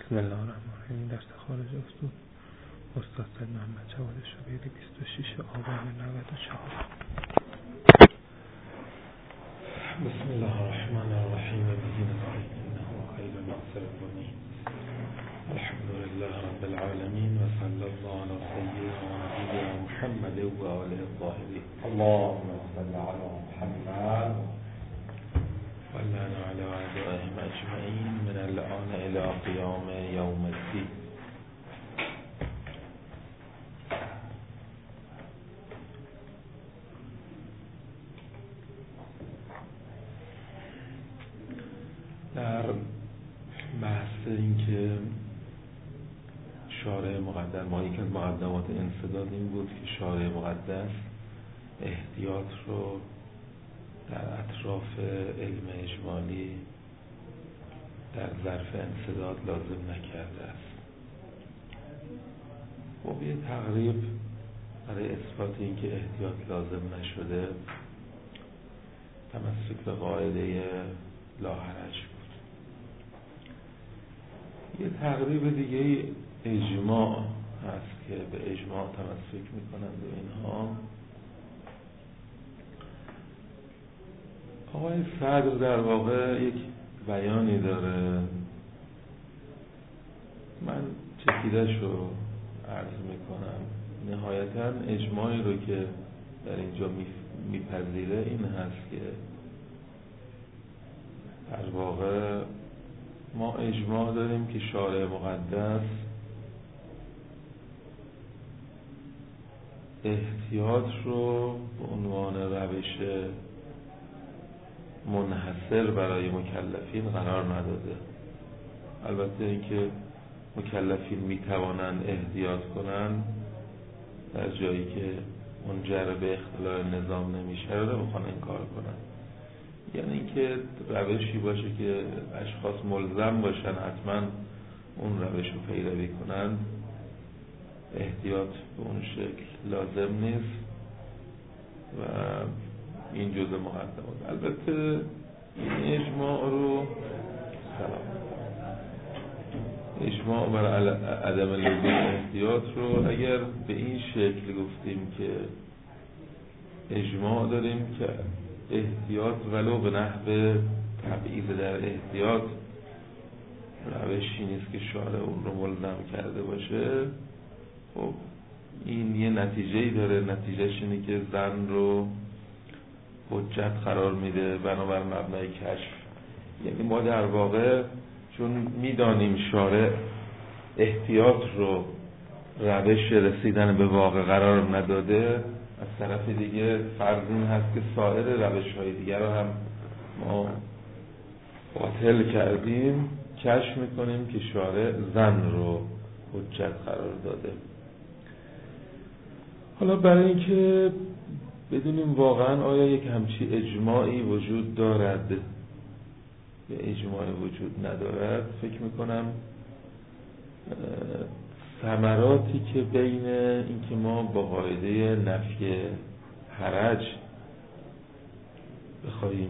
بسم الله الرحمن الرحیم. درس خارج اصول استاد سید محمد جواد شبیری 26 آبان 94. بسم الله الرحمن الرحیم. به نستعینه خیر ناصر الدین. الحمد لله رب العالمین و صلی الله علی سیدنا و نبینا محمد و آله الطاهرین. اللهم صل علی محمد و لعن علی اعدائهم اجمعین من الآن الی قیام یوم الدین. در بحث این که شارع مقدس، ما یک از مقدمات انسداد این بود که شارع مقدس احتیاط رو در اطراف علم اجمالی در ظرف انسداد لازم نکرده است. خب یه تقریب برای اثبات این که احتیاط لازم نشده تمسک به قاعده لا حرج بود. یه تقریب دیگه اجماع هست که به اجماع تمسک میکنند و اینها. آقای صدر در واقع یک بیانی داره، من چکیدش رو عرض میکنم. نهایتا اجماعی رو که در اینجا میپذیره این هست که در واقع ما اجماع داریم که شارع مقدس احتیاط رو به عنوان روش منحصر برای مکلفین قرار نداده. البته اینکه مکلفین میتوانند احتیاط کنند در جایی که منجر به اختلال نظام نمیشه رو بخوان این کار کنند، یعنی اینکه روشی باشه که اشخاص ملزم باشن حتما اون روش رو پیروی کنند. احتیاط به اون شکل لازم نیست و این جزء مقدمات. البته این اجماع بر عدم لزوم احتیاط رو اگر به این شکل گفتیم که اجماع داریم که احتیاط ولو به نحو تبعیض در احتیاط روشی نیست که شارع اون رو ملزم کرده باشه، خب این یه نتیجه‌ای داره. نتیجهش اینه که زن رو حجت قرار میده بنابر مبنای کشف. یعنی ما در واقع چون میدانیم شارع احتیاط رو روش رسیدن به واقع قرار نداده، از طرف دیگه فرض این هست که سایر روش‌های دیگر رو هم ما باطل کردیم. کشف میکنیم که شارع زن رو حجت قرار داده. حالا برای اینکه بدونیم واقعا آیا یک همچی اجماعی وجود دارد یا اجماعی وجود ندارد، فکر میکنم ثمراتی که بین اینکه ما با قاعده نفی حرج بخواهیم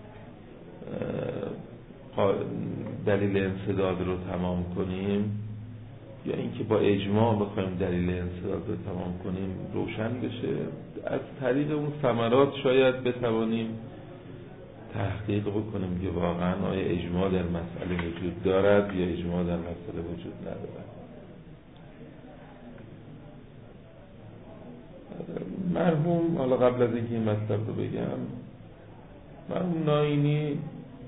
دلیل انسداد رو تمام کنیم یا اینکه با اجماع بخوایم دلیل انسداد رو تمام کنیم روشن بشه، از طریق اون ثمرات شاید بتوانیم تحقیق بکنیم که واقعا آیا اجماع در مسئله وجود دارد یا اجماع در مسئله وجود ندارد. مرحوم، حالا قبل از اینکه این مطلب رو بگم، مرحوم ناینی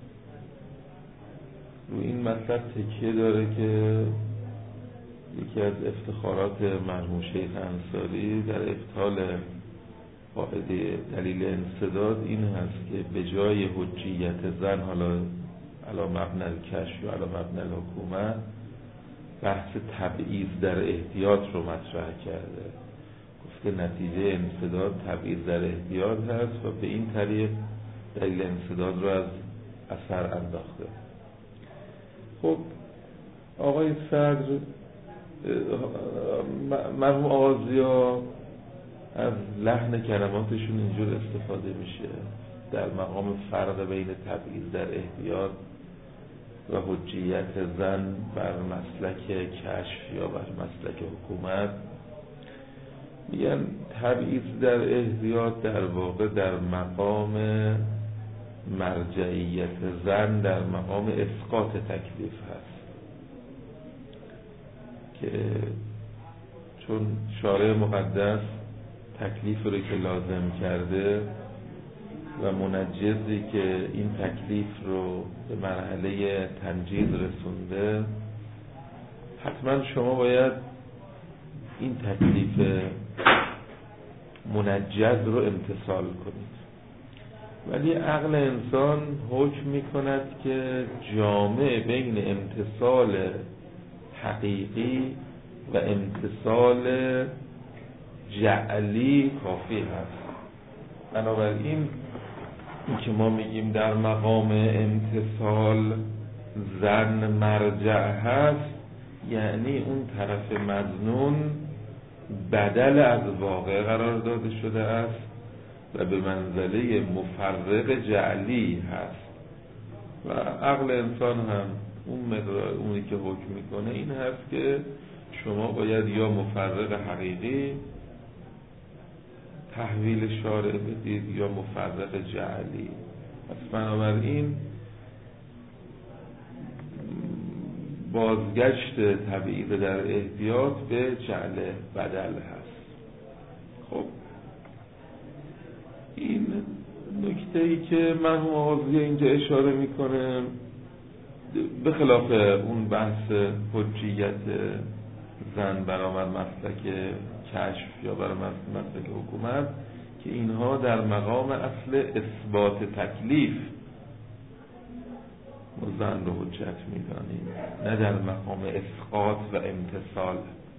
رو این مطلب تکیه داره که یکی از افتخارات مرحوم شیخ انصاری در ابطال قاعده دلیل انسداد این هست که به جای حجیت زن، حالا علی مبنی الکشف یا علی مبنی الحکومه، بحث تبعیض در احتیاط رو مطرح کرده. گفته نتیجه انسداد تبعیض در احتیاط هست و به این طریق دلیل انسداد رو از اثر انداخته. خب آقای صدر، مرحوم آغازیا از لحن کلماتشون اینجور استفاده میشه در مقام فرق بین تبعیض در احتیاط و حجیت زن بر مسلک کشف یا بر مسلک حکومت. میگن تبعیض در احتیاط در واقع در مقام مرجعیت زن در مقام اسقاط تکلیف هست، که چون شارع مقدس تکلیف رو که لازم کرده و منجزی که این تکلیف رو به مرحله تنجیز رسونده، حتما شما باید این تکلیف منجز رو امتثال کنید. ولی عقل انسان حکم می کند که جامع بین امتثال حقیقی و امتثال جعلی کافی هست. بنابراین این که ما میگیم در مقام امتثال زن مرجع هست، یعنی اون طرف مظنون بدل از واقع قرار داده شده است و به منزله مفرق جعلی هست. و عقل انسان هم اونی که حکم میکنه این هست که شما باید یا مفرق حقیقی تحویل شارع بدید یا مفرق جعلی. پس بنابراین بازگشت تبعیض در احتیاط به جعل بدل هست. خب این نکته‌ای که مرحوم آغازی اینجا اشاره میکنه، به خلاف اون بحث حجیت زن برابر مسلک کشف یا برابر مسلک حکومت، که اینها در مقام اصل اثبات تکلیف زن رو حجت میدانیم، نه در مقام اسقاط و امتثال.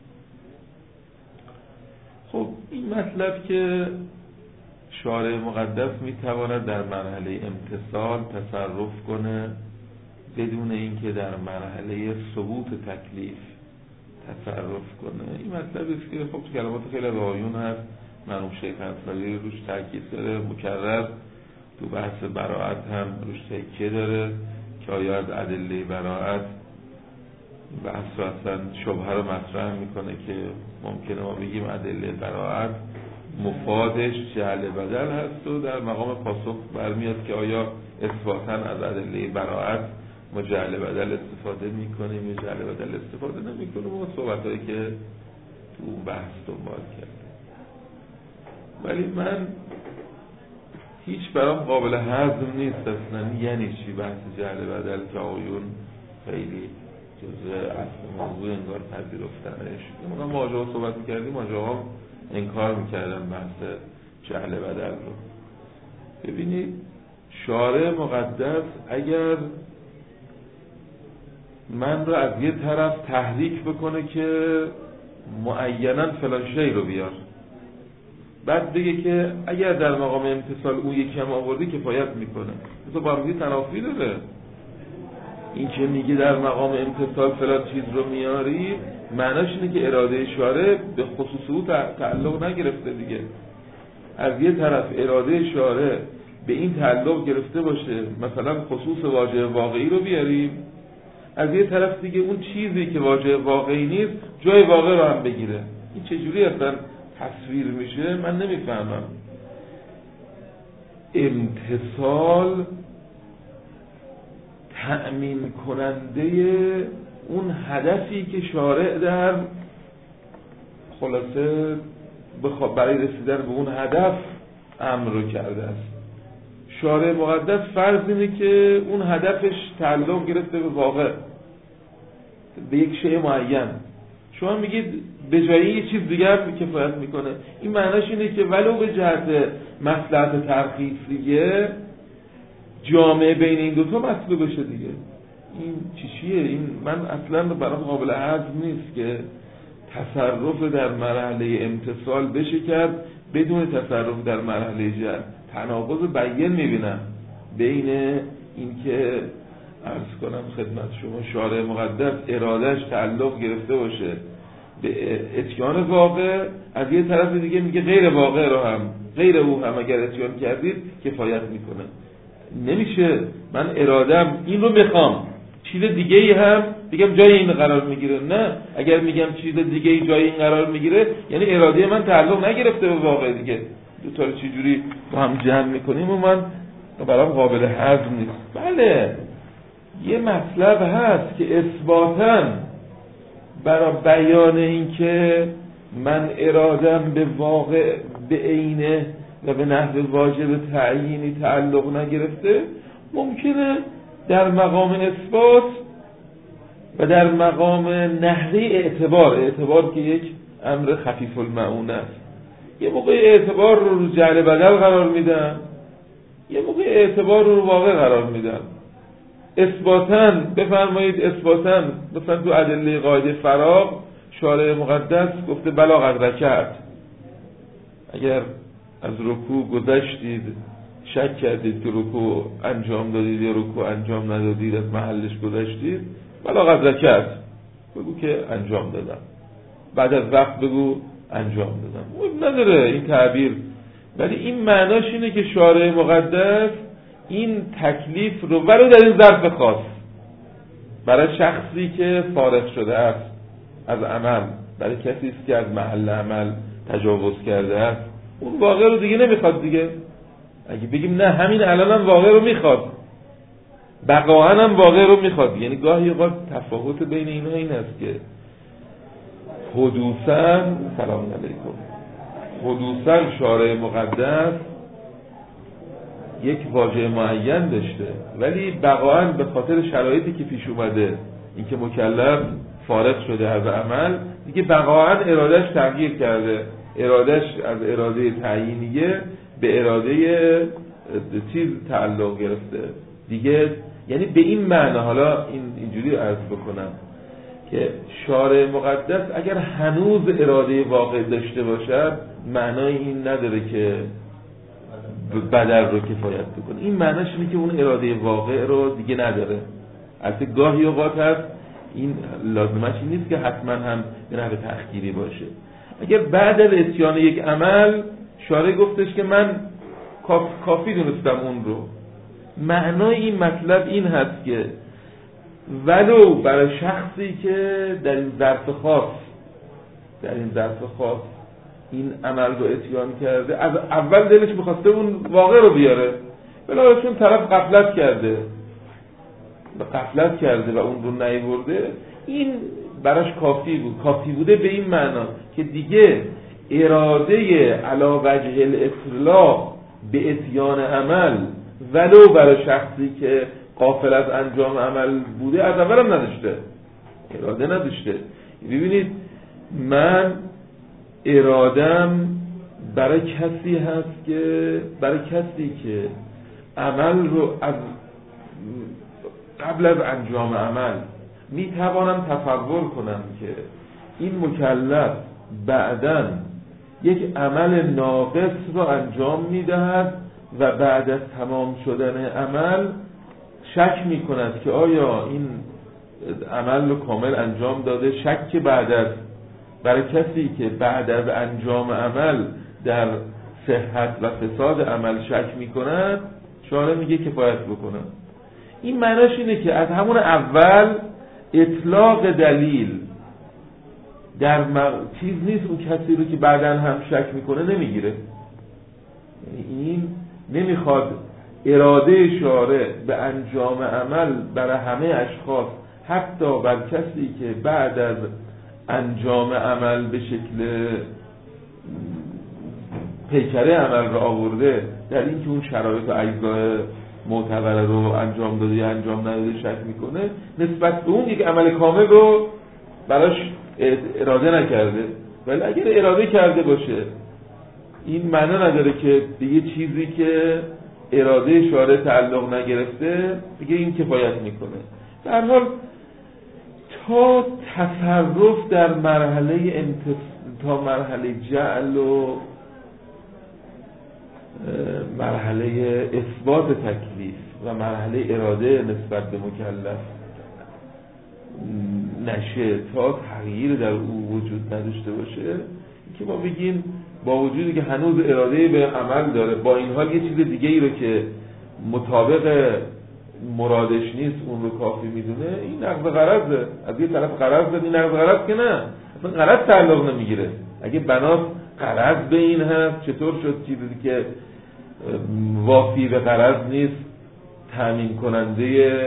خب این مطلب که شارع مقدس میتواند در مرحله امتثال تصرف کنه بدون اینکه در مرحله ثبوت تکلیف تصرف کنه، این مطلبی است که خب کلمات خیلی رایون هست. مرحوم شیخ انصاری روش تاکید داره، مکرر تو بحث براءت هم روش تاکید داره که آیا از ادله براءت بحث رو اصلا شبهه رو مطرح میکنه که ممکنه ما بگیم ادله براءت مفادش جعل بدل هست و در مقام پاسخ برمیاد که آیا اثباتاً از ادله براءت ما جعل بدل استفاده میکنیم یا جعل بدل استفاده نمیکنیم و صحبتایی که تو اون بحث دنبال کرد. ولی من هیچ برام قابل هضم نیست اصلا یعنی چی بحث جعل بدل که آقایون خیلی جزء اصل موضوع انگار پذیرفتنش. ما ماجرا صحبت میکردیم، ماجرا انکار میکردن بحث جعل بدل رو. ببینید شارع مقدس اگر من رو از یه طرف تحریک بکنه که معیناً فلان شی رو بیار، بعد بگه که اگر در مقام امتثال اون یکی هم آوردی کفایت میکنه، تو با همدیگه تنافی داره. این که میگه در مقام امتثال فلان چیز رو میاری، معناش اینه که اراده شارع به خصوص او تعلق نگرفته دیگه. از یه طرف اراده شارع به این تعلق گرفته باشه مثلا خصوص واجه واقعی رو بیاریم، از یه طرف دیگه اون چیزی که واجه واقعی نیست جای واقع رو هم بگیره. این چجوری اصلا تصویر میشه؟ من نمیفهمم. امتثال تأمین کننده اون هدفی که شارع در خلاصه برای رسیدن به اون هدف امر رو کرده است. شارع مقدس فرض اینه که اون هدفش تعلق گرفته به واقع، به یک شیء معین. شما میگید به جای یه چیز دیگر کفایت میکنه. این معناش اینه که ولو به جهت مصلحت ترخیصیه جامعه بین این دوتا مطلوب بشه دیگه. این چیه؟ این من اصلا برام قابل هضم نیست که تصرف در مرحله امتثال بشه کرد بدون تصرف در مرحله جعل. تناقض بیان میبینم بین این که عرض کنم خدمت شما شارع مقدس ارادش تعلق گرفته باشه به اتیان واقع، از یه طرف دیگه میگه غیر واقع رو هم غیر او هم اگر اتیان کردید کفایت میکنه. نمیشه. من ارادم این رو میخوام، چیز دیگه ای هم بگم جای این قرار میگیره. نه، اگر میگم چیز دیگه ای جای این قرار میگیره یعنی اراده من تعلق نگرفته به واقع دیگه. دو تا رو چجوری با هم جمع میکنیم و من برام قابل هضم نیست. بله یه مطلب هست که اثباتاً برای بیان این که من ارادم به واقع به عینه و به نحو واجب تعیینی تعلق نگرفته، ممکنه در مقام اثبات و در مقام نحوه اعتبار که یک امر خفیف المعونه است، یه موقع اعتبار رو جعل بدل قرار میدم، یه موقع اعتبار رو واقع قرار میدم. اثباتاً بفرمایید، اثباتاً مثلا تو ادله قاعده فراغ شارع مقدس گفته بلا قد رکعت، اگر از رکوع گذشتید شک کردید که رکوع انجام دادید یا رکوع انجام ندادید، از محلش گذشتید، بلا قد رکعت بگو که انجام دادم، بعد از وقت بگو انجام دادم. مهم نداره این تعبیر، ولی این معناش اینه که شارع مقدس این تکلیف رو ولو در این ظرف خاص برای شخصی که فارغ شده است از عمل، برای کسی است که از محل عمل تجاوز کرده است، اون واقع رو دیگه نمیخواد دیگه. اگه بگیم نه همین الان هم واقع رو میخواد، بقاهن هم واقع رو میخواد، یعنی گاهی اوقات تفاوت بین اینا این است که حدوثاً سلام علیکم حدوثاً شارع مقدس یک واژه معین داشته، ولی بقاهن به خاطر شرایطی که پیش اومده، اینکه مکلف فارغ شده از عمل دیگه، بقاهن ارادش تغییر کرده، ارادش از اراده تعیینیه به اراده چیز تعلق گرفته دیگه. یعنی به این معنی، حالا اینجوری عرض بکنم که شارع مقدس اگر هنوز اراده واقع داشته باشد معنای این نداره که بدل رو کفایت بکنه، این معناش اینه که اون اراده واقع رو دیگه نداره. البته گاهی اوقات هست این لازمش این نیست که حتما هم به نحو تأخیری باشه. اگر بعد از اتیان یک عمل شارع گفتش که من کافی دونستم اون رو، معنای این مطلب این هست که ولو برای شخصی که در این ظرف خاص این عمل رو اتیان کرده، از اول دلش میخواسته اون واقع رو بیاره، ولی چون طرف غفلت کرده و اون رو نیورده، این براش کافی بوده به این معنا که دیگه اراده علی وجه الاطلاق به اتیان عمل ولو برای شخصی که غافل از انجام عمل بوده از اول هم اراده نداشته. ببینید من ارادم برای کسی هست که عمل رو از قبل از انجام عمل میتوانم تصور کنم که این مکلف بعداً یک عمل ناقص رو انجام میدهد و بعد از تمام شدن عمل شک میکند که آیا این عمل رو کامل انجام داده. شک برای کسی که بعد از انجام عمل در صحت و فساد عمل شک میکند، شارع میگه کفایت بکنه. این معناش اینه که از همون اول اطلاق دلیل در چیز نیست اون کسی رو که بعداً هم شک میکنه نمیگیره. این نمیخواد اراده شارع به انجام عمل برای همه اشخاص، حتی بر کسی که بعد از انجام عمل به شکل پیکره عمل را آورده، در این که اون شرایط و اجزای معتبره رو انجام داده یا انجام نداده شک میکنه، نسبت به اون یک عمل کامل رو براش اراده نکرده. ولی اگر اراده کرده باشه، این معنی نداره که دیگه چیزی که اراده شارع تعلق نگرفته دیگه این کفایت میکنه. در حال تا تصرف در تا مرحله جعل و مرحله اثبات تکلیف و مرحله اراده نسبت به مکلف نشه، تا تغییر در او وجود نداشته باشه، که ما بگیم با وجودی که هنوز اراده به عمل داره، با این حال یه چیز دیگه ای رو که مطابق مرادش نیست اون رو کافی میدونه، این نقض غرضه. از یه طرف غرض داد، این نقض غرض که نه، اصلا غرض تعلق نمیگیره. اگه بناس غرض به این هست، چطور شد چیزی که وافی به غرض نیست تامین کننده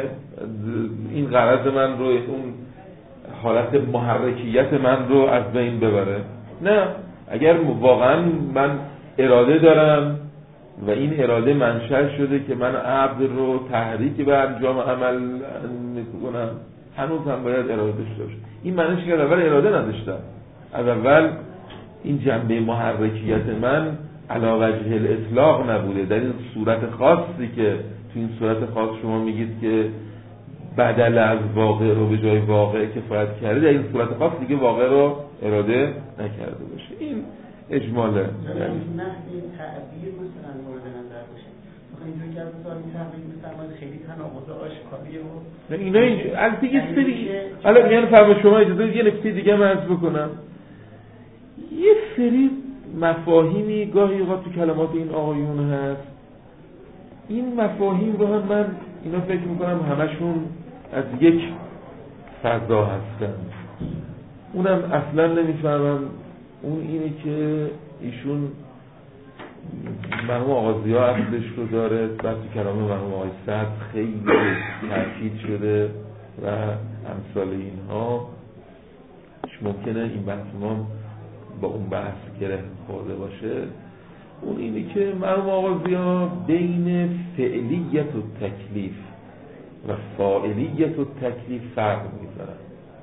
این غرض من رو، اون حالت محرکیت من رو از بین ببره؟ نه، اگر واقعا من اراده دارم و این اراده منشأ شده که من عبد رو تحریک به انجام عمل میکنم، هنوز هم باید اراده داشته باشه. این معنیش که اول اراده نداشتم، از اول این جنبه محرکیت من علی وجه الاطلاق نبوده. در این صورت خاصی که تو این صورت خاص شما میگید که بدل از واقع رو به جای واقع کفایت کرده، در این صورت خاص دیگه واقع رو اراده نکرده باشه. این اجماله. یعنی نحوه تعبیر مثلا مورد نظر باشه. مثلا اینجوری که از این تعبیر مثلا خیلی تناقض آشکاریه و اینا البته یه سری حالا میگن فرما شما اجازه یه نکته دیگه من عرض بکنم. یه سری مفاهیمی گاهی اوقات تو کلمات این آقایون هست، این مفاهیم رو هم من اینا فکر میکنم همشون از یک فضا هستن، اونم اصلا نمیفهمم. اون اینه که ایشون مرحوم آقا ضیا اصلش رو داره، بعد تو کلام مرحوم آقای صدر خیلی تأکید شده و امثال اینها. ممکنه این بحث ما با اون بحث گره خورده باشه. اون اینه که مرحوم آقا ضیا بین فعلیت و تکلیف و فاعلیت و تکلیف فرق میذارن.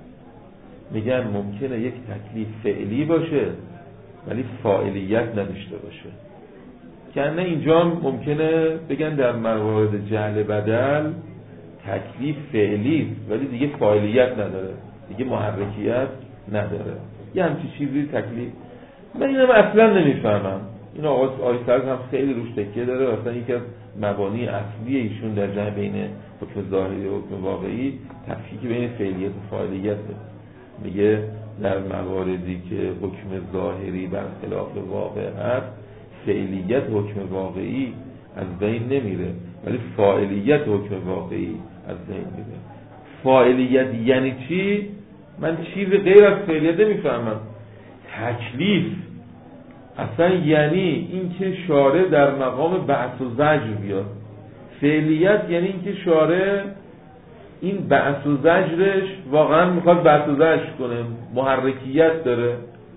میگن ممکنه یک تکلیف فعلی باشه ولی فاعلیت نداشته باشه. کنه اینجا ممکنه بگن در موارد جعل بدل تکلیف فعلی ولی دیگه فاعلیت نداره، دیگه محرکیت نداره. یه همچی چیزی تکلیف. من اینم اصلا نمیفهمم. این آقای سرز هم خیلی روش تکیه داره. اصلا یکی از مبانی اصلی ایشون در جمع بین حکم ظاهری و حکم واقعی تفکیک بین فعلیت و فاعلیته. میگه در مواردی که حکم ظاهری برخلاف واقع هست، فعلیت حکم واقعی از بین نمیره ولی فاعلیت حکم واقعی از بین میره. فاعلیت یعنی چی؟ من چیز غیر از فعلیت نمیفهمم. تکلیف اصلا یعنی اینکه شارع در مقام بعث و زجر بیاد. فعلیت یعنی اینکه شارع این بعث و زجرش واقعا میخواد بعث و زجر کنه، محرکیت داره.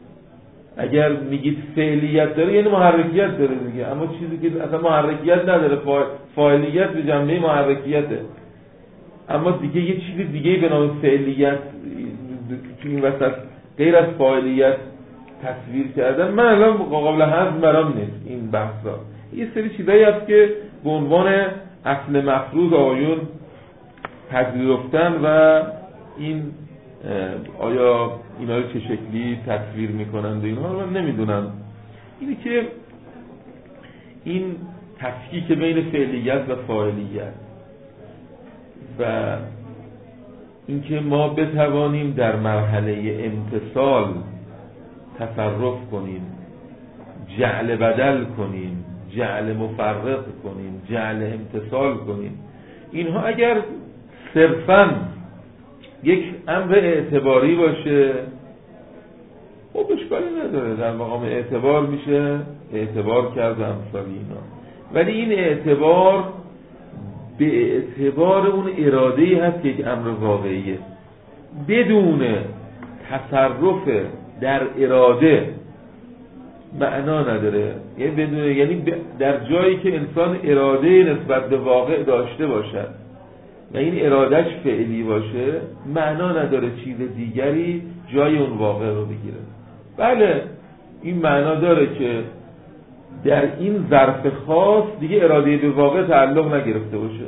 اگر میگید فعلیت داره یعنی محرکیت داره دیگه، اما چیزی که اصلا محرکیت نداره، فاعلیت به جنبه محرکیته. اما دیگه یه چیز دیگه به نام فعلیت تو این وسط غیر از فاعلیت تصویر کردن، من الان قابل هضم برام نیست این بحثا. یه سری چیزایی هست که به عنوان اصل مفروض آقایون پذیرفتن و این آیا اینا رو چه شکلی تصویر میکنند و اینها رو نمیدونم. اینه که این تفکیک بین فعلیت و فاعلیت و اینکه ما بتوانیم در مرحله امتصال تصرف کنیم، جعل بدل کنیم، جعل مفرق کنیم، جعل امتصال کنیم، اینها اگر صرفاً یک امر اعتباری باشه خب اشکالی نداره، در مقام اعتبار میشه اعتبار کرد و امثال اینا. ولی این اعتبار به اعتبار اون اراده‌ای هست که یک امر واقعیه، بدون تصرف در اراده معنا نداره. یعنی بدون، یعنی در جایی که انسان اراده نسبت به واقع داشته باشد و این ارادهش فعلی باشه، معنا نداره چیز دیگری جای اون واقع رو بگیره. بله این معنا داره که در این ظرف خاص دیگه اراده به واقع تعلق نگرفته باشه.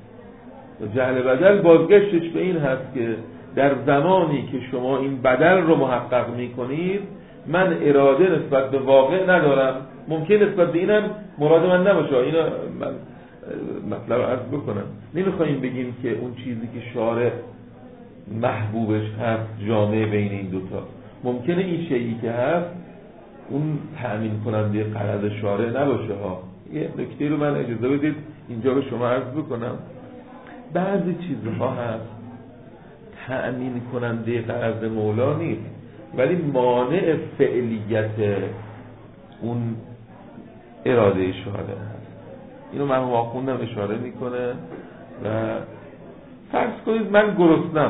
جعل بدل بازگشتش به این هست که در زمانی که شما این بدل رو محقق میکنید، من اراده نسبت به واقع ندارم. ممکن نسبت به اینم مراد من نباشه. اینا من مطلب عرض بکنم، نمیخوایم بگیم که اون چیزی که شارع محبوبش هست جامع بین این دوتا. ممکنه این شیئی که هست اون تأمین کننده غرض شارع نباشه ها. یه نکته رو من اجازه بدید اینجا به شما عرض بکنم. بعضی چیزها هست تأمین کننده قرض مولا نیست ولی مانع فعلیت اون اراده شارع هست. اینو مرحوم آخوندم اشاره میکنه و فرض کنید من گرسنم،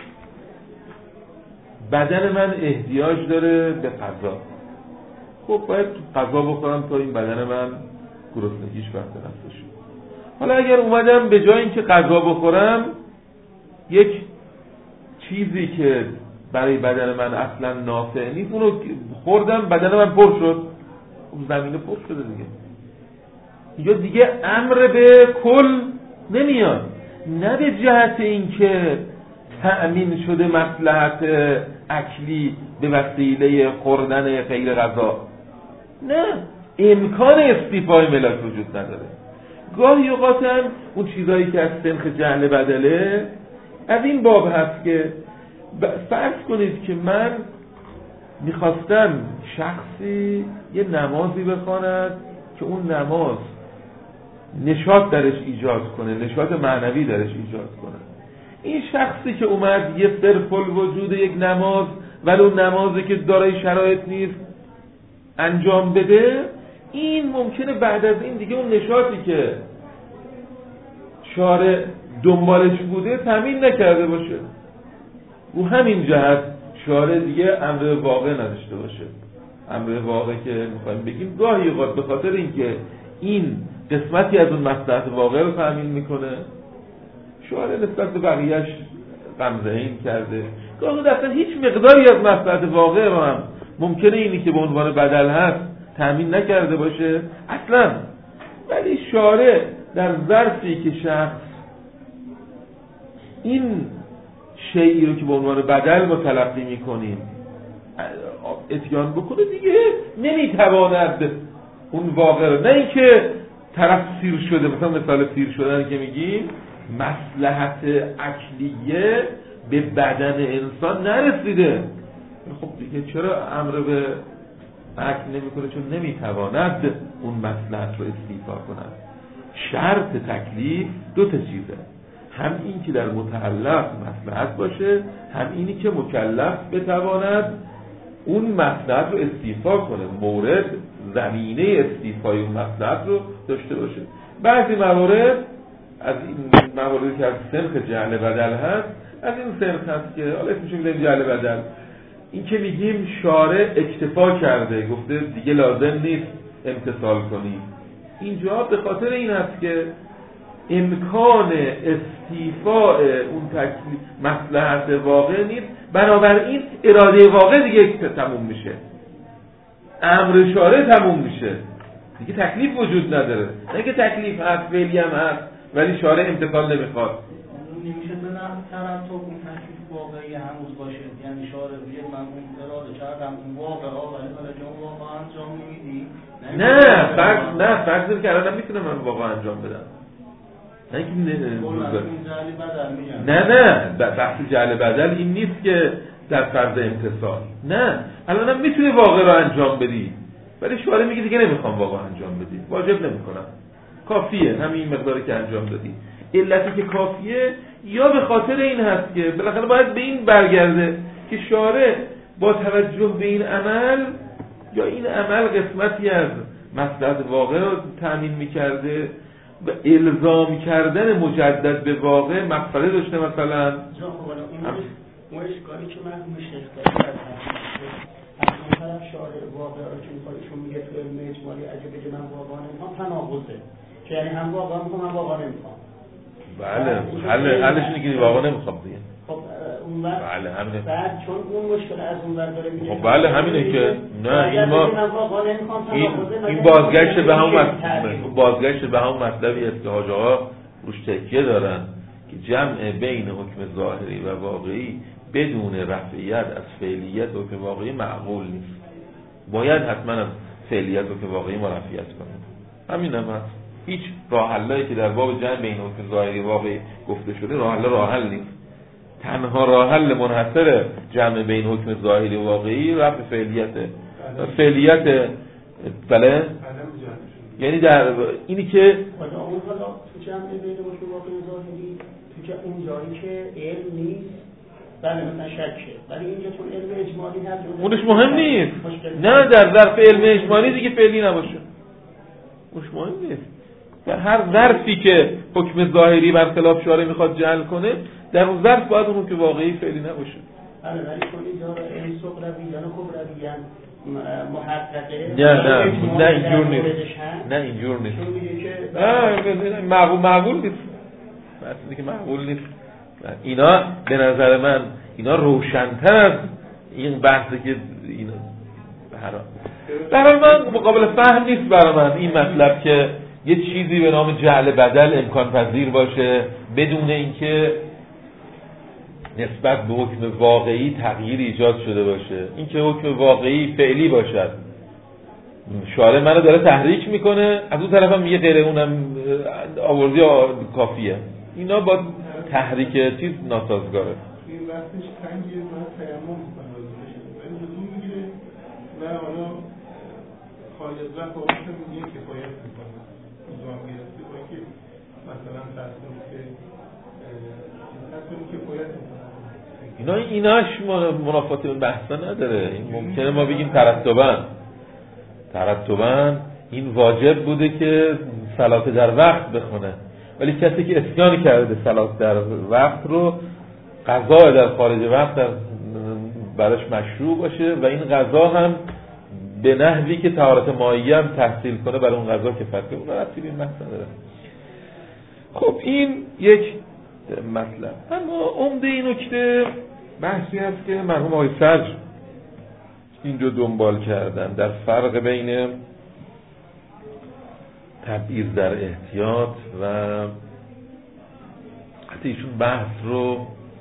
بدن من احتیاج داره به غذا، خب باید غذا بخورم تا این بدن من گرسنگیش برطرف بشه. حالا اگر اومدم به جای اینکه غذا بخورم یک چیزی که برای بدن من اصلا نافع نیست اونو خوردم، بدن من پر شد، زمین پر شده دیگه. اینجا دیگه امر به کل نمیاد، نه به جهت اینکه تأمین شده مصلحت اکلی به وسیله خوردن غیر غذا، نه، امکان استیفای ملت وجود نداره. گاهی اوقات هم اون چیزایی که از سنخ جهل بدله از این باب هست که فرض کنید که من میخواستم شخصی یه نمازی بخواند که اون نماز نشاط درش ایجاد کنه، نشاط معنوی درش ایجاد کنه. این شخصی که اومد یه صرف الوجود یک نماز ولی اون نمازی که دارای شرایط نیست انجام بده، این ممکنه بعد از این دیگه اون نشاطی که شارع دنبالش بوده تامین نکرده باشه. و همین جهت شارع دیگه امر واقع نداشته باشه. امر واقع که میخوایم بگیم گاهی اوقات به خاطر اینکه این قسمتی از اون مصلحت واقع رو تامین میکنه، شارع نسبت به بقیه‌اش غمزه این کرده. گاهی اصلا هیچ مقداری از مصلحت واقع رو هم ممکنه اینی که به عنوان بدل هست تامین نکرده باشه اصلا، ولی شارع در ظرفی که شخص این شیئی رو که به عنوان بدل ما تلقی میکنیم اتیان بکنه، دیگه نمیتواند اون واقع رو، نه اینکه طرف سیر شده، مثلا مثال سیر شدن که میگیم مصلحت اکلیه به بدن انسان نرسیده، خب دیگه چرا امر به اکل نمیکنه؟ چون نمیتواند اون مصلحت رو استیفا کند. شرط تکلیف دو تا چیزه، هم این که در متعلق مصلحت باشه، هم اینی که مکلف بتواند اون مصلحت رو استیفا کنه، مورد زمینه استیفای اون مصلحت رو داشته باشه. بعضی موارد از این مواردی که از سنخ جعل بدل هست، از این سنخ هست که حالا اسمش میذاریم جعل بدل، این که میگیم شارع اکتفا کرده، گفته دیگه لازم نیست امتثال کنی. اینجا به خاطر این هست که امکان استیفاء اون تکلیف مصلحت واقع نیست، بنابراین اراده واقع دیگه تموم میشه، امر شارع تموم میشه، دیگه تکلیف وجود نداره. نه که تکلیف هست، فعلی هم هست ولی شارع امتثال نمیخواد. نمیشه به نحو ترتب اون تکلیف واقعی هنوز باشه، یعنی شارع بگه من اون اراده کردم اون واقعا ولی حالا جا واقعا انجام نمیدی. نه فرض که الان میتونم من واقعا انجام بدم، نه بحث جعل بدل این نیست که در فرض امتثال، نه الانم میتونی واقع رو انجام بدی ولی شارع میگه دیگه نمیخوام واقع انجام بدی، واجب نمیکنم، کافیه همین مقداری که انجام دادی. علتی که کافیه یا به خاطر این هست که بالاخره باید به این برگرده که شارع با توجه به این عمل یا این عمل قسمتی از مصلحت واقع رو تامین میکرده و الزام کردن مجدد به واقع مقصده داشته. مثلا اون اشکالی که مرحوم شیخ داشت از اون طرف شارع واقع رو که میخوایشون میگه تو علم اجمالی اگه بگه من واقعا نمیخوام تناقضه، که یعنی هم واقعا میخوام هم واقعا نمیخوام. بله حلش اینه که واقعا نمیخوام دیگه. خب اون وقت بله همینه. بعد چون اون مشکل از اون ور داره میگه خب بله همینه که نه این بازگشت به همون بازگشت به همون مطلبی است که حاج آقا روش تکیه دارن که جمع بین حکم ظاهری و واقعی بدون رفعیت از فعلیت حکم واقعی معقول نیست، باید حتما از فعلیت حکم واقعی مرفعیت کنیم. همین هم هست. هیچ راه حلی که در باب جمع بین حکم ظاهری واقعی گفته شده راه حل نیست. تنها راه حل منحصر جمع بین حکم ظاهری و واقعی رفع فعلیته. فعلیت بله یعنی در اینی که حالا تو جمع بین حکم واقعی ظاهری اون جایی که علم نیست بله مثلا شکه، ولی اینجا چون علم اجمالی هست اونش مهم نیست. نه در ظرف علم اجمالی دیگه فعلی نباشه، اونش مهم نیست. در هر ظرفی که حکم ظاهری برخلاف شارع میخواد جعل کنه، در اون ظرف باید اون که واقعی فعلی نباشه. بله ولی چون اینجا این صغروی یا کبروی محققه نه اینجور نیست. نه اینجور نیست. نه معقول نیست. مثلا که معقول نیست. اینا به نظر من اینا روشن‌تر از این بحثی که اینا برای من مقابل فهم نیست. برای من این مطلب که یه چیزی به نام جعل بدل امکان پذیر باشه بدون اینکه نسبت به حکم واقعی تغییر ایجاد شده باشه، اینکه حکم واقعی فعلی باشد، شارع منو داره تحریک میکنه، از اون طرف هم میگه غیر اونم آوردی کافیه. اینا با تحریک چیز ناسازگاره. این وقتش تنگیه و تیمم ولی لزوم میگیره و حالا خارج از وقت آقاش میگه کفایت میکنه انجام گرفته با که مثلا تصمیم کفایت میکنه. ایناش منافات اون بحثا نداره. این ممکنه ما بگیم ترتباً این واجب بوده که صلات در وقت بخونه، ولی کسی که اسیان کرده صلات در وقت رو قضا در خارج وقت براش مشروع باشه و این قضا هم به نحوی که طهارت مائیه هم تحصیل کنه برای اون قضا که فرقه اون ربطی به این بحث نداره. خب این یک مطلب. اما عمده این نکته بحثی هست که مرحوم آقای صدر اینجا دنبال کردن در فرق بین تبعیض در احتیاط و حتی ایشون بحث رو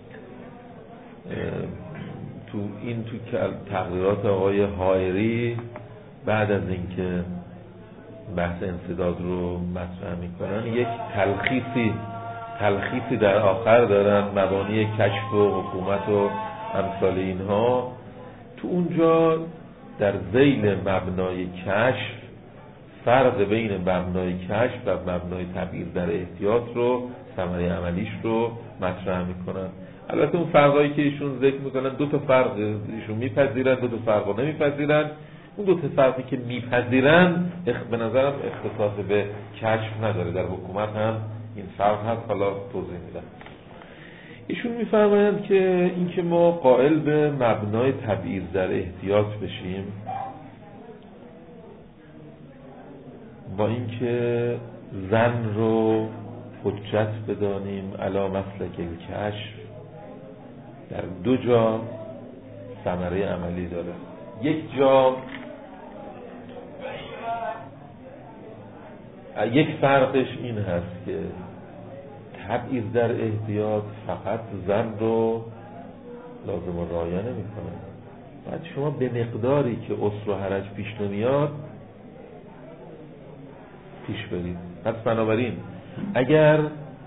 تو تقریرات آقای حائری بعد از اینکه بحث انسداد رو مطرح میکنن یک تلخیصی در آخر دارن، مبانی کشف و حکومت و امثال اینها. تو اونجا در ذیل مبنای کشف فرق بین مبنای کشف و مبنای تبعیض در احتیاط رو، ثمره عملیش رو مطرح میکنن. البته اون فرقایی که ایشون ذکر میکنن دو تا فرق ایشون میپذیرن، دو تا فرق رو نمیپذیرن. اون دو تا فرقی که میپذیرن به نظرم اختصاص به کشف نداره، در حکومت هم این فرق هست، حالا توضیح میدم. ایشون میفرمایند که اینکه ما قائل به مبنای تبعیض در احتیاط بشیم با اینکه زن رو حجت بدانیم علی مسلک کشف در دو جا ثمره عملی داره. یک جا یک فرقش این هست که تبعیض در احتیاط فقط زن رو لازم و رعایت نمی‌کنه. بعد شما به مقداری که عسر و حرج پیش نمیاد پیش برید. پس بنابراین اگر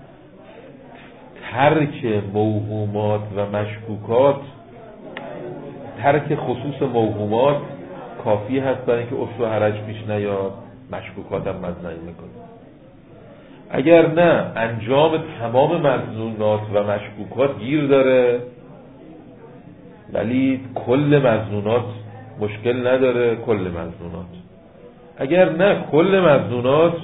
ترک موهومات و مشکوکات، ترک خصوص موهومات کافی هست برای اینکه عسر و حرج پیش نیاد، مشکوکات هم مزنعی میکنه. اگر نه انجام تمام مظنونات و مشکوکات گیر داره ولی کل مظنونات مشکل نداره، کل مظنونات. اگر نه کل مظنونات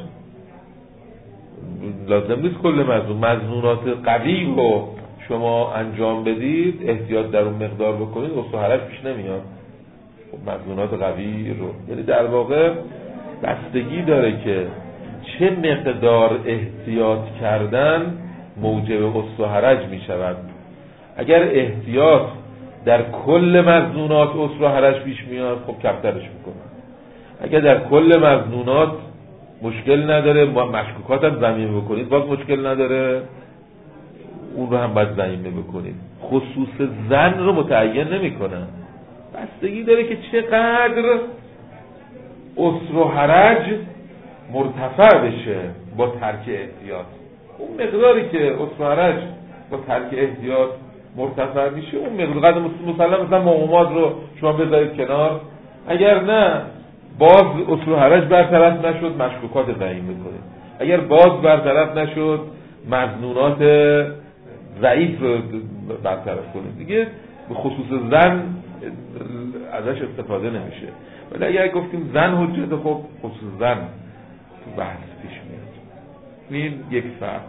لازم نیست، کل مظنونات قوی رو شما انجام بدید، احتیاط در اون مقدار بکنید، عسر و حرج پیش نمیاد. خب مظنونات قوی رو یعنی در واقع بستگی داره که چه مقدار احتیاط کردن موجب عسر و حرج می شود. اگر احتیاط در کل مظنونات عسر و حرج پیش میاد، خب کمترش میکنه. اگر در کل مظنونات مشکل نداره، مشکوکات هم ضمیمه بکنید، باز مشکل نداره، اون رو هم باید ضمیمه بکنید. خصوص زن رو متعین نمیکنه، بستگی داره که چقدر عسر و حرج مرتفع بشه با ترک احتیاط. اون مقداری که عسر و حرج با ترک احتیاط مرتفع میشه، اون مقدار مسلم مثلا موهومات رو شما بذارید کنار. اگر نه باز عسر و حرج برطرف نشد، مشکوکات ضعیف میکنید. اگر باز برطرف نشد، مظنونات ضعیف رو برطرف کنیم دیگه، به خصوص زن ازش استفاده نمیشه. ولی اگر گفتیم زن حجت، خب خصوص زن تو بحث پیش میاد. این یک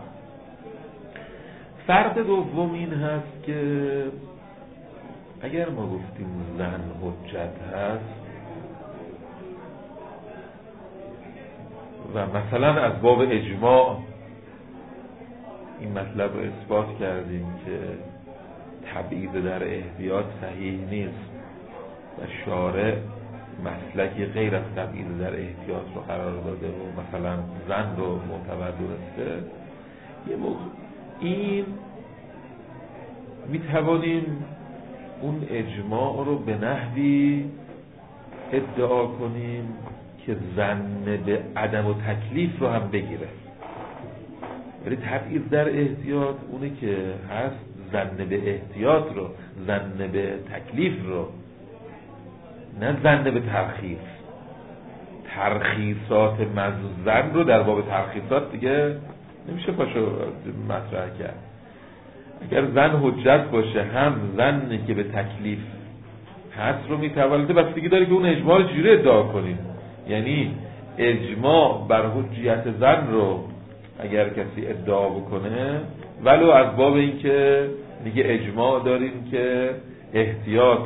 فرق دوم این هست که اگر ما گفتیم زن حجت هست و مثلا از باب اجماع این مطلب رو اثبات کردیم که تبعیض در احتیاط صحیح نیست و شارع مسلکی غیر از تبعیض در احتیاط رو قرار داده و مثلا زن رو معتبر دونسته، یه موضوع این میتوانیم اون اجماع رو به نحوی ادعا کنیم که زن به عدم و تکلیف رو هم بگیره. ولی تبعیض در احتیاط اونه که هست زن به احتیاط رو، زن به تکلیف رو، نه زن به ترخیص. ترخیصات زن رو در باب ترخیصات دیگه نمیشه پاشو مطرح کرد. اگر زن حجت باشه هم زنی که به تکلیف هست رو میتوانده، بس دیگه داره که اون اجماع رو چجوری ادعا کنیم. یعنی اجماع بر حجیت زن رو اگر کسی ادعا بکنه ولو از باب این که دیگه اجماع داریم که احتیاط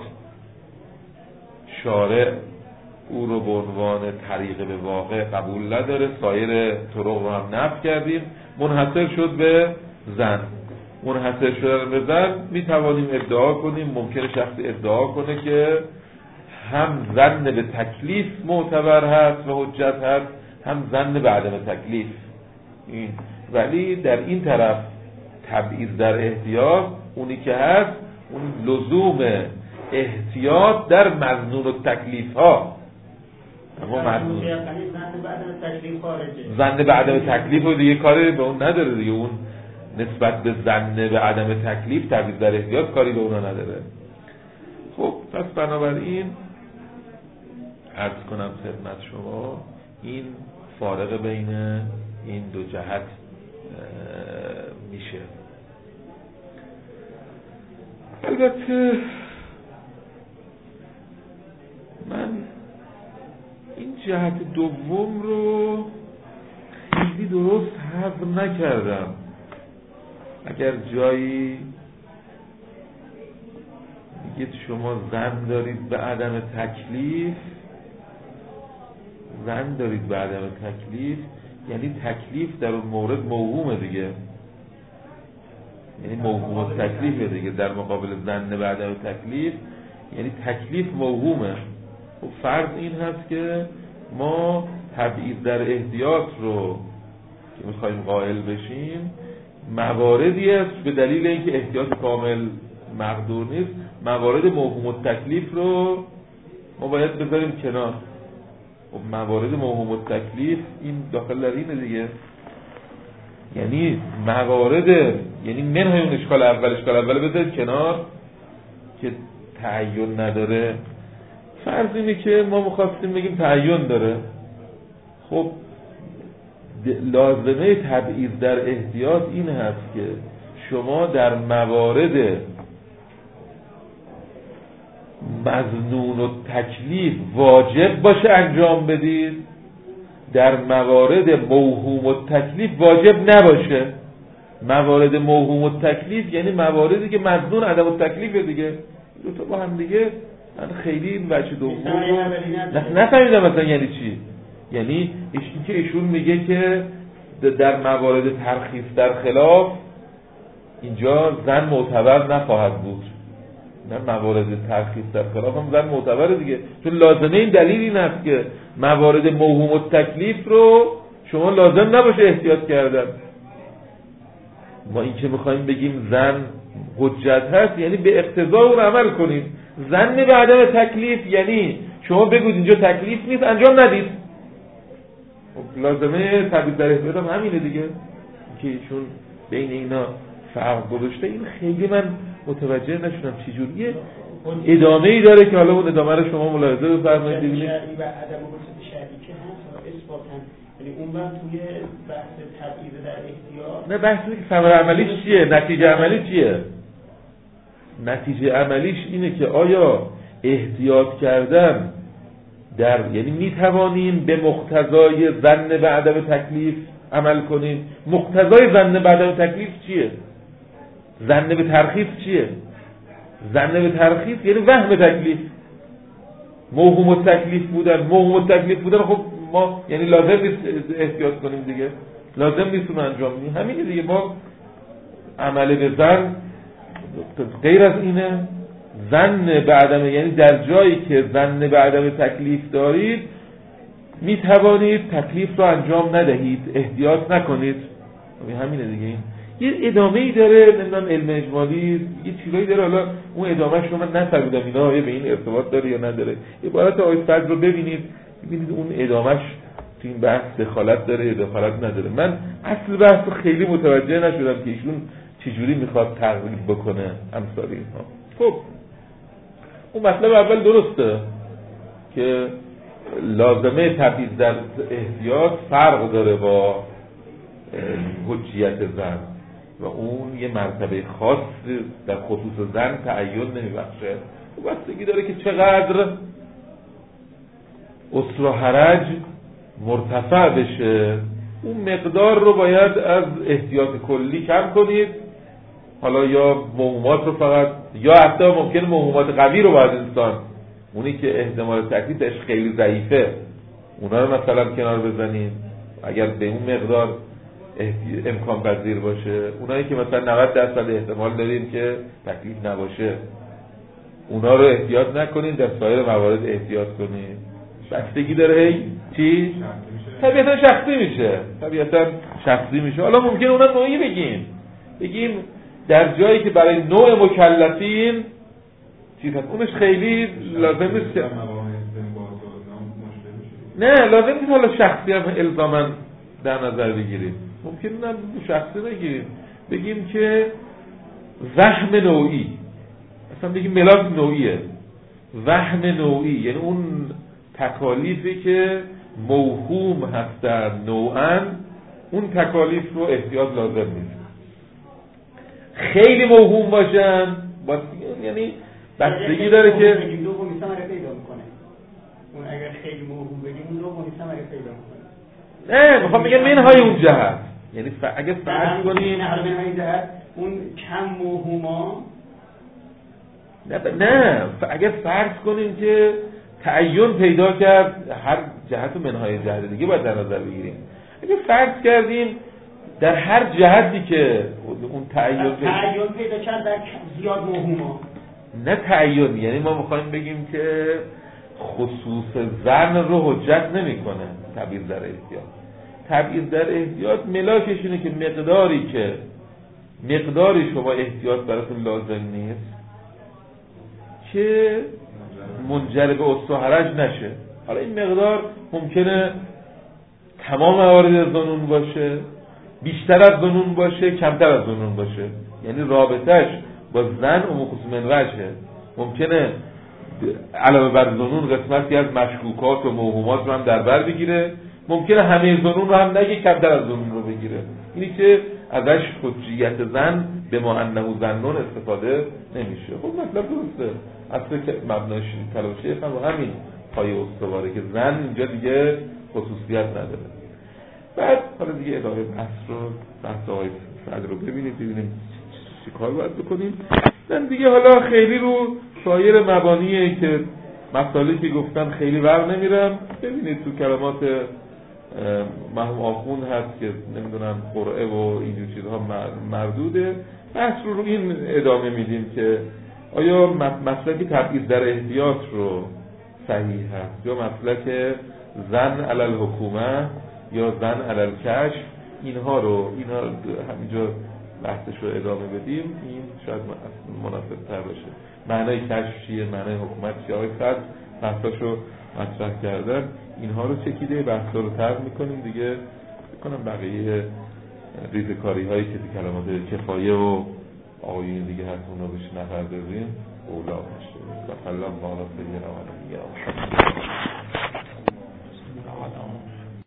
شارع او رو به عنوان طریق به واقع قبول نداره، سایر طرق رو هم نفی کردیم، منحصر شد به زن. منحصر شدن به زن میتوانیم ادعا کنیم، ممکنه شخصی ادعا کنه که هم زن به تکلیف معتبر هست و حجت هست، هم زن به عدم تکلیف. ولی در این طرف تبعیض در احتیاط اونی که هست اون لزوم احتیاط در مظنون التکلیف ها. اما مظنون زن به عدم تکلیف رو دیگه کاری به اون نداره دیگه، اون نسبت به زن به عدم تکلیف تبعیض در احتیاط کاری به اونا نداره. خب پس بنابراین عرض کنم خدمت شما این فارق بین این دو جهت میشه. البته من این جهت دوم رو خیلی درست حذف نکردم. اگر جایی میگید شما زن دارید به عدم تکلیف، زن دارید به عدم تکلیف، یعنی تکلیف در اون مورد موهومه دیگه، یعنی موهوم تکلیفه دیگه در مقابل زن به عدم تکلیف، یعنی تکلیف موهومه. و فرض این هست که ما تبعیض در احتیاط رو که میخواییم قائل بشیم مواردی است به دلیل اینکه احتیاط کامل مقدور نیست، موارد موهوم التکلیف رو ما باید بذاریم کنار. و موارد موهوم التکلیف این داخل در اینه دیگه، یعنی موارد، یعنی منهای اون اشکال اول بذارید کنار که تعین نداره. فرض اینه که ما می‌خواستیم بگیم تعین داره. خب لازمه تبعیض در احتیاط این هست که شما در موارد مظنون و تکلیف واجب باشه انجام بدید، در موارد موهوم و تکلیف واجب نباشه. موارد موهوم و تکلیف یعنی مواردی که مظنون عدم و تکلیفه دیگه. دو تا با هم دیگه من خیلی این بچه دوم نفهمیدم مثلا یعنی چی. یعنی که ایشون میگه که در موارد ترخیص در خلاف اینجا زن معتبر نخواهد بود. نه، موارد ترخیص در خلاف هم زن معتبره دیگه، چون لازمه این دلیل این است که موارد موهوم و تکلیف رو شما لازم نباشه احتیاط کردن. ما این که میخواییم بگیم زن حجت هست یعنی به اقتضا اون عمل کنیم. زن به عدم تکلیف یعنی شما بگوید اینجا تکلیف نیست انجام ندید. لازمه تبعیض در احتیاط هم همینه دیگه که ایشون بین اینا فرق گذاشته. این خیلی من متوجه نشدم چجوریه. ادامه‌ای داره که حالا اون ادامه رو شما ملاحظه بفرمایید ببینید. شرعی و عدم وجود شرعی که هست اثباتاً یعنی اون وقت توی بحث تبعیض در احتیاط نه بحث اینه که ثمره عملیش چیه، نتیجه عملی چیه. نتیجه عملیش اینه که آیا احتیاط کردن یعنی میتوانیم به مقتضای ظن به عدم تکلیف عمل کنیم. مقتضای ظن به عدم تکلیف چیه؟ ظن به ترخیص چیه؟ ظن به ترخیص یعنی وهم تکلیف. موهوم التکلیف بودن خب ما یعنی لازم نیست احتیاط کنیم دیگه، لازم نیست اون انجام بدیم. همین دیگه ما عمل به ظن غیر از اینه. ظن به عدم یعنی در جایی که ظن به عدم تکلیف دارید می توانید تکلیف رو انجام ندهید، احتیاط نکنید. همینه دیگه. این یه ادامه‌ای داره، نمیدونم علم اجمالی یه چیزایی داره، حالا اون ادامه‌اش رو من نفهمیدم اینا به این ارتباط داره یا نداره. عبارت آیه فجر رو ببینید اون ادامه‌اش تو این بحث دخالت داره یا دخالت نداره. من اصل بحث رو خیلی متوجه نشدم که ایشون چجوری میخواد تقریب بکنه امثال اینها. خب اون مطلب اول درسته که لازمه تبعیض در احتیاط فرق داره با حجیت ظن و اون یه مرتبه خاص در خصوص ظن تعین نمیبخشه. بستگی داره که چقدر اسر و حرج مرتفع بشه، اون مقدار رو باید از احتیاط کلی کم کنید. حالا یا موهومات رو فقط، یا حتی ممکن موهومات قوی رو باید انسان، اونی که احتمال تکلیفش خیلی ضعیفه، اونا رو مثلا کنار بزنیم اگر به اون مقدار امکان پذیر باشه. اونایی که مثلا 90% احتمال داریم که تکلیف نباشه، اونا رو احتیاط نکنین، در سایر موارد احتیاط کنین. بستگی داره چی؟ طبیعتا شخصی میشه. حالا ممکنه اونا نوعی بگیم در جایی که برای نوع مکلفین چیز هست، اونش خیلی لازم نیست که نه لازم نیست حالا شخصی هم الزاماً در نظر بگیریم. ممکنه اونم شخصی نگیریم، بگیم که وهم نوعی، اصلا بگیم ملاک نوعیه. وهم نوعی یعنی اون تکالیفی که موهوم هستن نوعاً، اون تکالیف رو احتیاط لازم نیست. خیلی موهوم باشن یعنی بستگی داره که دو قومی ثمره پیدا میکنه. اون اگر خیلی موهوم بگیم اون دو قومی ثمره پیدا میکنه. نه میخوام بگم منهای اون جهت، یعنی اگه فرض کنیم منهای جهت اون کم موهوما، نه اگه فرض کنیم که تعین پیدا کرد، هر جهت منهای جهت دیگه باید در نظر بگیریم. اگه فرض کردیم در هر جهتی که اون تعین پیدا کرد در زیاد موهوما، نه تعین یعنی ما میخوایم بگیم که خصوص ظن رو حجت نمیکنه تبعیض در احتیاط. تبعیض در احتیاط ملاکش اینه که مقداری شما احتیاط براتون لازم نیست که منجر به اسر و حرج نشه. حالا این مقدار ممکنه تمام موارد ظنون باشه، بیشتر از ظنون باشه، کمتر از ظنون باشه، یعنی رابطش با ظن و خصوص منوجه. ممکنه علاوه بر ظنون قسمتی از مشکوکات و موهومات رو هم در بر بگیره، ممکنه همه ظنون رو هم نگه، کمتر از ظنون رو بگیره. اینی که ازش حجیت ظن به ما انه ظنون استفاده نمیشه. خب مطلب درسته، اصلا که مبنای کلام شیخ هم همین پای استواره که ظن اینجا دیگه خصوصیت نداره. بعد حالا دیگه ادامه بحث آقای صدر رو ببینیم چی کار باید بکنیم. من دیگه حالا خیلی رو سایر مبانیه که مسائلی که گفتم خیلی ور نمیرم. ببینید تو کلمات مرحوم آخوند هست که نمیدونم قرعه و اینجور چیزها مردوده. بحث رو این ادامه میدیم که آیا مسلک تبعیض در احتیاط رو صحیح هست یا مسلک ظن علی الحکومه یا ظن علی الکشف. اینها همینجا بحثش رو ادامه بدیم، این شاید مناسب تر باشه. معنای کشف چیه، معنای حکومت چیه، آقای صدر بحثاشو مطرح کردن، اینها رو چکیده بحثا رو طرح میکنیم دیگه. بکنم بقیه ریزکاری هایی که تو کلمات کفایه و آقایون دیگه هست اونا بهش نپردازیم اولا باشه. و الله علیه و سیدنا محمد.